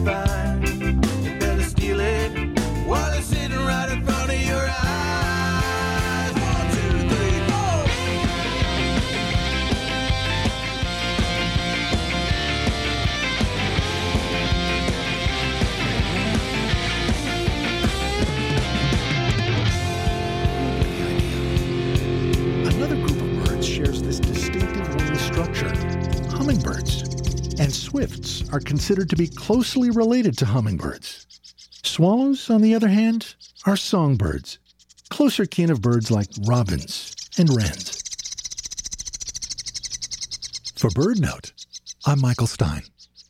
find. You better steal it while it's sitting right in front of your eyes. 1, 2, 3, 4. Another group of birds shares this distinctive wing structure, hummingbirds. And swifts are considered to be closely related to hummingbirds. Swallows, on the other hand, are songbirds, closer kin of birds like robins and wrens. For BirdNote, I'm Michael Stein.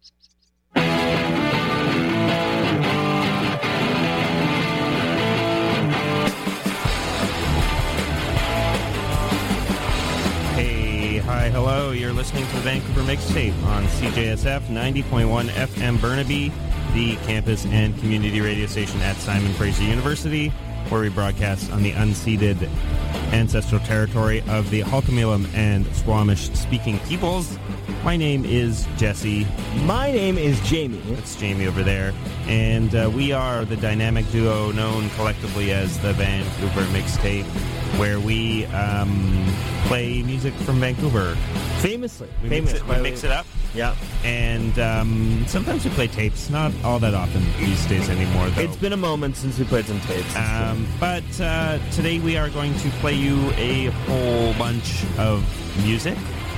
Hi, hello. You're listening to the Vancouver Mixtape on CJSF 90.1 FM Burnaby, the campus and community radio station at Simon Fraser University, where we broadcast on the unceded ancestral territory of the Halkomelem and Squamish-speaking peoples. My name is Jesse. My name is Jamie. That's Jamie over there. And we are the dynamic duo known collectively as the Vancouver Mixtape, where we play music from Vancouver. Famously. We mix it up. Yeah. And sometimes we play tapes. Not all that often these days anymore, though. It's been a moment since we played some tapes. But today we are going to play you a whole bunch of music.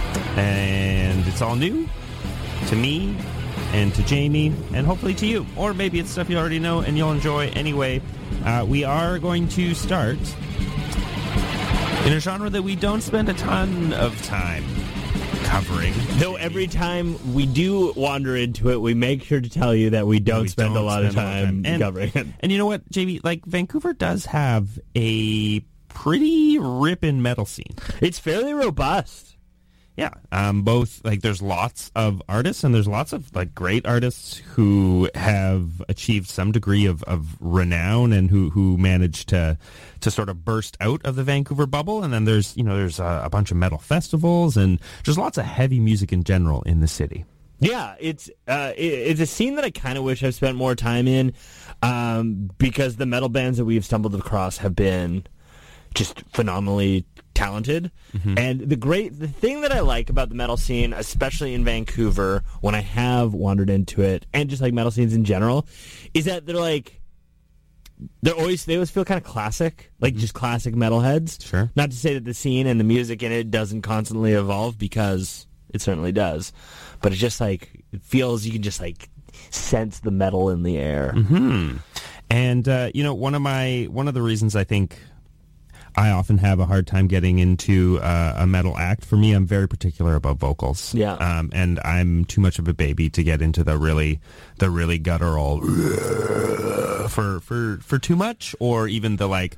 And it's all new to me and to Jamie and hopefully to you. Or maybe it's stuff you already know and you'll enjoy anyway. We are going to start in a genre that we don't spend a ton of time covering. Though every time we do wander into it, we make sure to tell you that we don't spend a lot of time covering it. And you know what, Jamie? Like, Vancouver does have a pretty ripping metal scene. It's fairly robust. Yeah, both, like, there's lots of artists, and there's lots of, like, great artists who have achieved some degree of renown and who managed to sort of burst out of the Vancouver bubble. And then there's a bunch of metal festivals, and there's lots of heavy music in general in the city. Yeah, it's a scene that I kind of wish I've spent more time in, because the metal bands that we've stumbled across have been just phenomenally talented. Mm-hmm. And the thing that I like about the metal scene, especially in Vancouver, when I have wandered into it, and just like metal scenes in general, is that they always feel kind of classic, like just classic metalheads. Sure. Not to say that the scene and the music in it doesn't constantly evolve, because it certainly does. But it's just like, it feels, you can just like sense the metal in the air. Mm-hmm. And one of the reasons I think I often have a hard time getting into a metal act. For me, I'm very particular about vocals. Yeah. And I'm too much of a baby to get into the really guttural for too much, or even the like.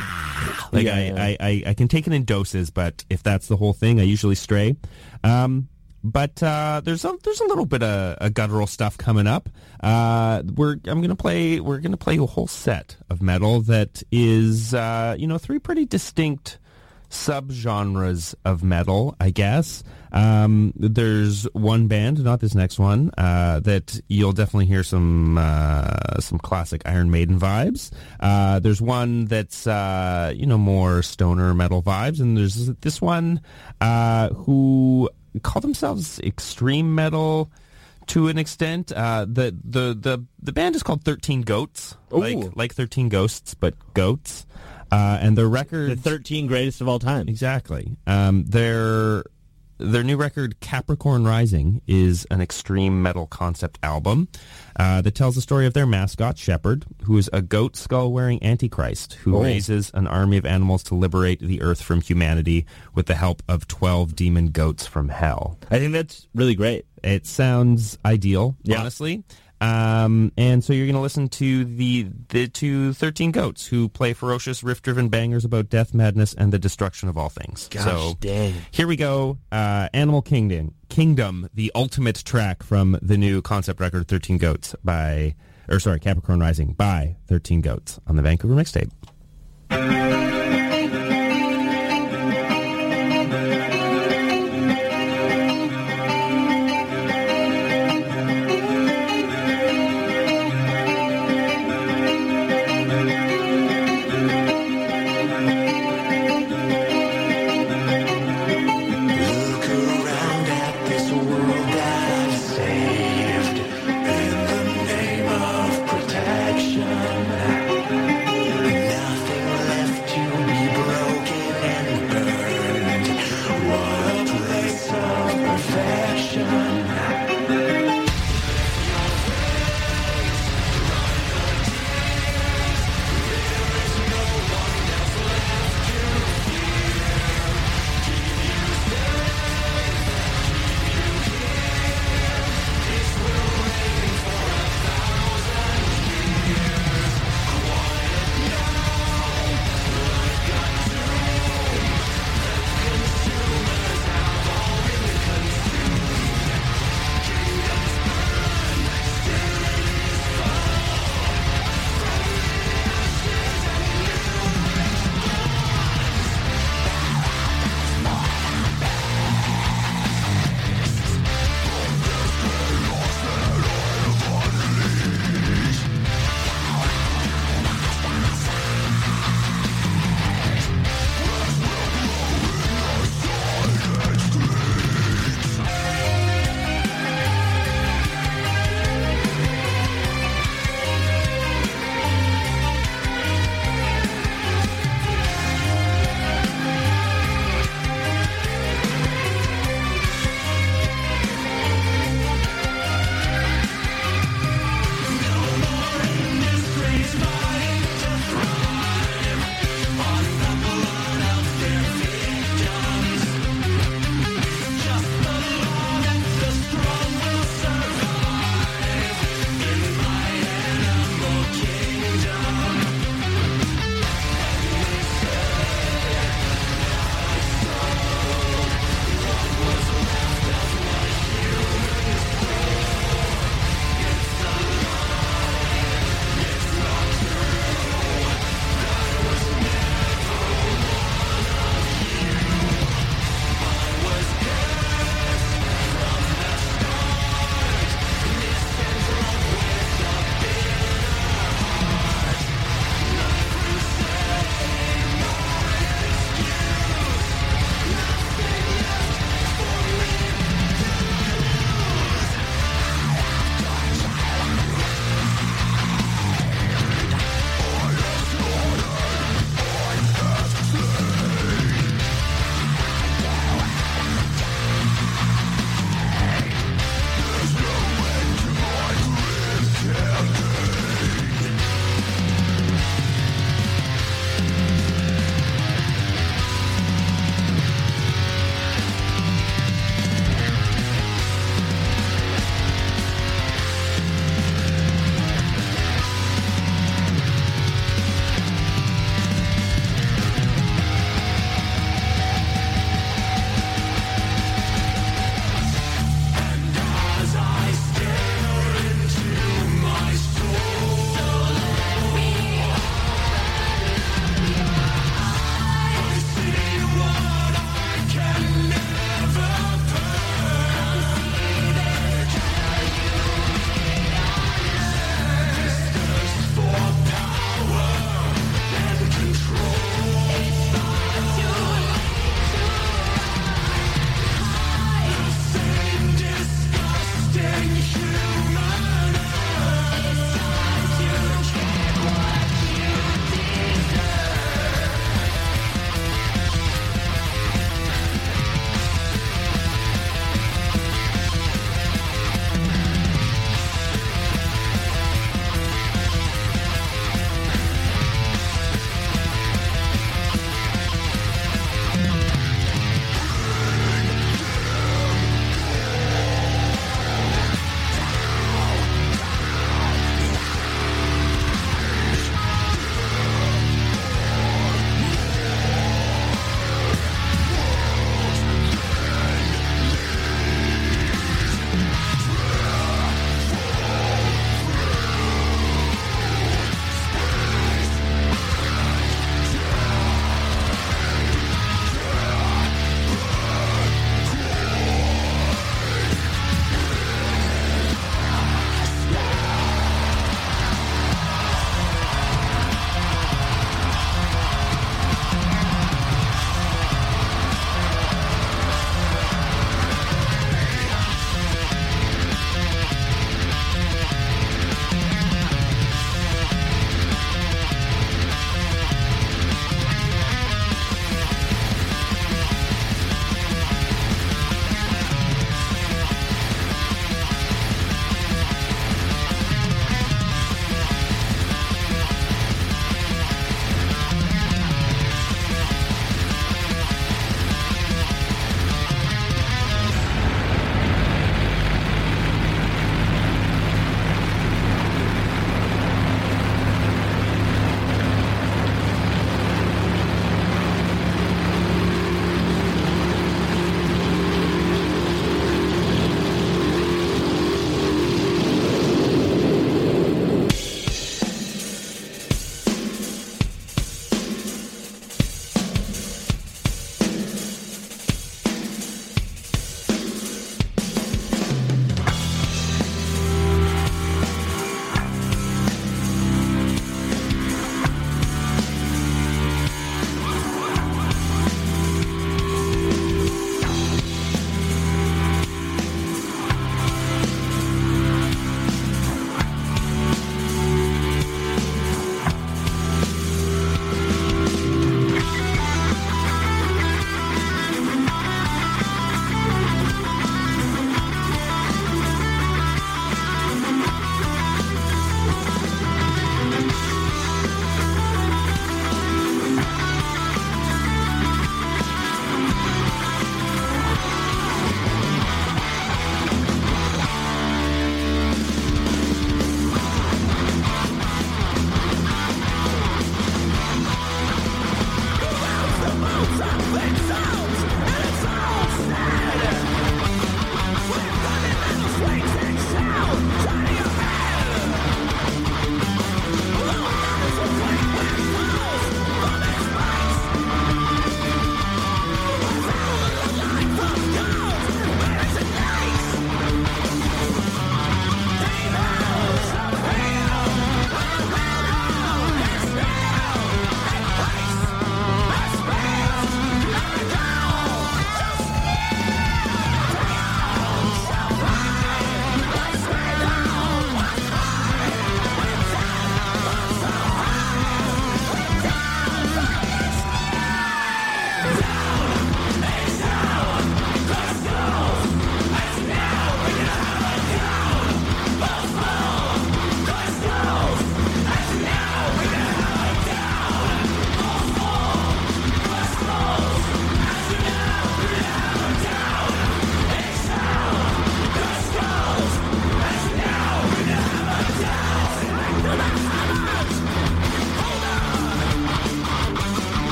I can take it in doses, but if that's the whole thing, I usually stray. But there's a little bit of guttural stuff coming up. We're gonna play a whole set of metal that is three pretty distinct subgenres of metal, I guess. There's one band, not this next one, that you'll definitely hear some classic Iron Maiden vibes. There's one that's more stoner metal vibes, and there's this one who call themselves extreme metal to an extent. The band is called 13 Goats. Like 13 Ghosts, but goats. And their record, the 13 greatest of all time. Exactly. Their new record, Capricorn Rising, is an extreme metal concept album that tells the story of their mascot, Shepherd, who is a goat skull-wearing antichrist who raises an army of animals to liberate the earth from humanity with the help of 12 demon goats from hell. I think that's really great. It sounds ideal, honestly. And so you're going to listen to the two 13 Goats who play ferocious riff-driven bangers about death, madness, and the destruction of all things. Gosh, dang. Here we go. Animal Kingdom, the ultimate track from the new concept record 13 Goats Capricorn Rising by 13 Goats on the Vancouver Mixtape.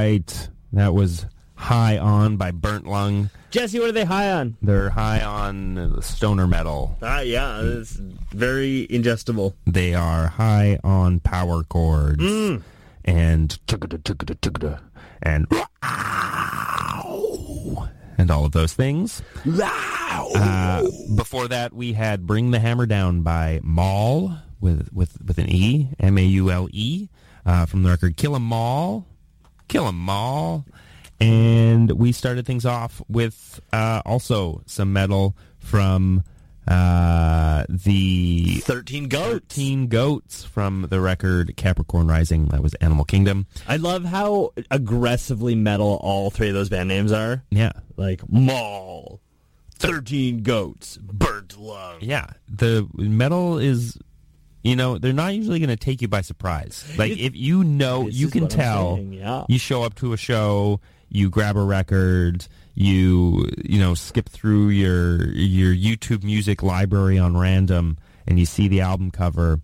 right. That was High On by Burnt Lung. Jesse, what are they high on? They're high on stoner metal. Yeah, it's very ingestible. They are high on power chords. And and all of those things. Before that, we had Bring the Hammer Down by Maul with an E, Maule, from the record Kill 'Em All. Kill 'Em All. And we started things off with also some metal from the 13 Goats. 13 Goats from the record Capricorn Rising. That was Animal Kingdom. I love how aggressively metal all three of those band names are. Yeah. Like Maul, 13 Goats, Burnt Lung. Yeah. The metal is, they're not usually going to take you by surprise. Like, if you can tell, you show up to a show, you grab a record, you skip through your YouTube music library on random, and you see the album cover,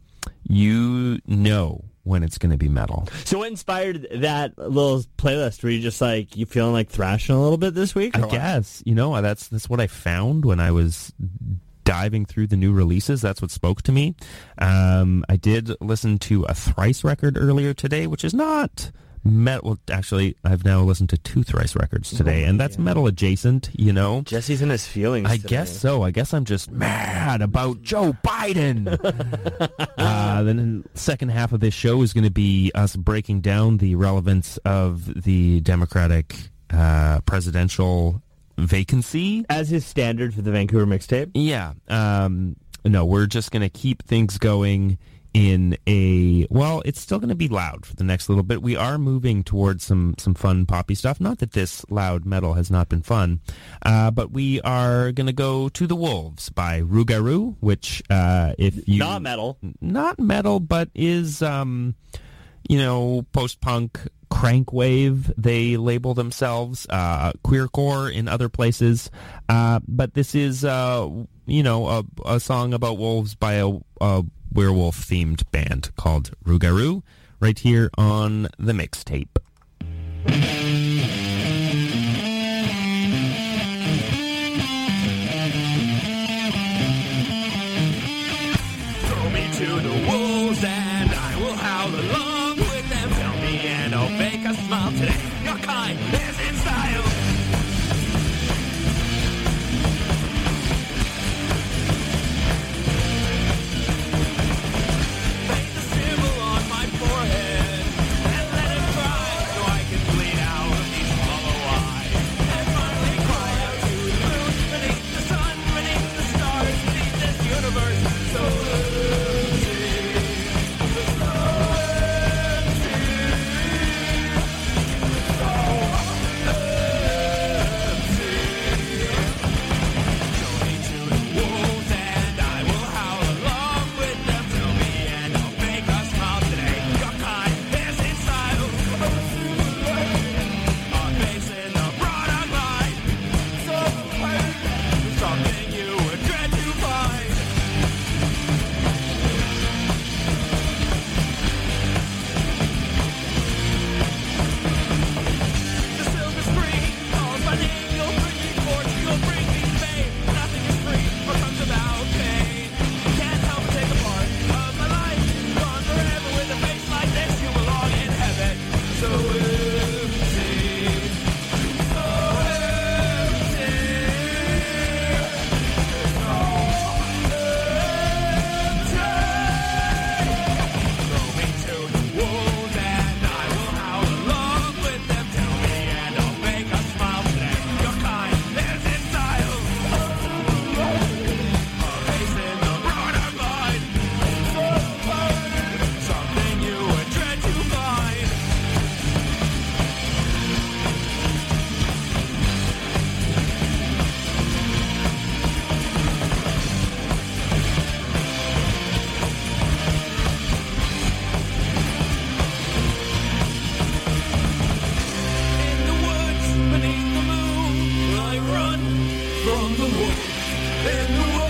when it's going to be metal. So what inspired that little playlist? Were you just you feeling like thrashing a little bit this week? I guess, that's what I found when I was diving through the new releases. That's what spoke to me. I did listen to a Thrice record earlier today, which is not metal. Well, actually, I've now listened to 2 Thrice records today, and that's metal adjacent, Jesse's in his feelings I today. guess so. I guess I'm just mad about Joe Biden. Then the second half of this show is going to be us breaking down the relevance of the Democratic presidential vacancy. As his standard for the Vancouver mixtape? Yeah. No, we're just going to keep things going in it's still going to be loud for the next little bit. We are moving towards some fun poppy stuff. Not that this loud metal has not been fun, but we are going to go to The Wolves by Rougarou, which if you... Not metal. Not metal, but is, post-punk crankwave, they label themselves, queercore in other places. But this is, a song about wolves by a werewolf-themed band called Rougarou, right here on the mixtape. Throw me to the wolves and I will howl along with them. Tell me and I'll make a smile today. Your kind is in style. Paint the symbol on my forehead and let it cry so I can bleed out of these hollow eyes. And finally cry out to the moon, beneath the sun, beneath the stars, beneath this universe. So from the wolves in the